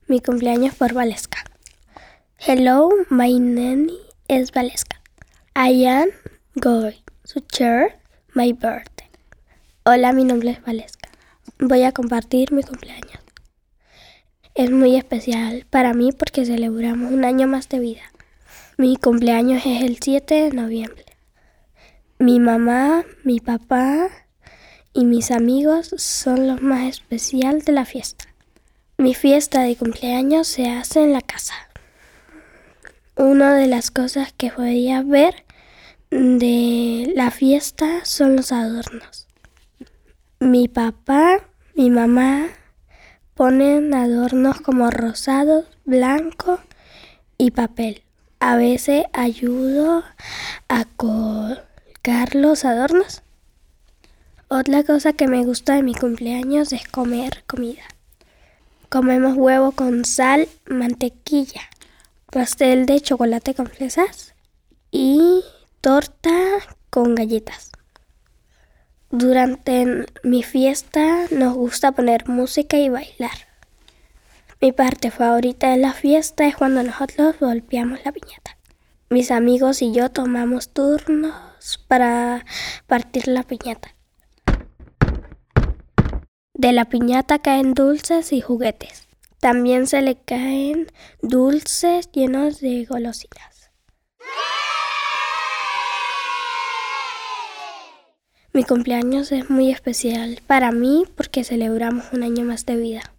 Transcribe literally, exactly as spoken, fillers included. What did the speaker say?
Mi cumpleaños por Valesca. Hello, my name is Valesca. I am going to share my birthday. Hola, mi nombre es Valesca. Voy a compartir mi cumpleaños. Es muy especial para mí porque celebramos un año más de vida. Mi cumpleaños es el siete de noviembre. Mi mamá, mi papá y mis amigos son los más especiales de la fiesta. Mi fiesta de cumpleaños se hace en la casa. Una de las cosas que podías ver de la fiesta son los adornos. Mi papá, mi mamá ponen adornos como rosados, blanco y papel. A veces ayudo a colgar los adornos. Otra cosa que me gusta de mi cumpleaños es comer comida. Comemos huevo con sal, mantequilla, pastel de chocolate con fresas y torta con galletas. Durante mi fiesta nos gusta poner música y bailar. Mi parte favorita de la fiesta es cuando nosotros golpeamos la piñata. Mis amigos y yo tomamos turnos para partir la piñata. De la piñata caen dulces y juguetes. También se le caen dulces llenos de golosinas. Mi cumpleaños es muy especial para mí porque celebramos un año más de vida.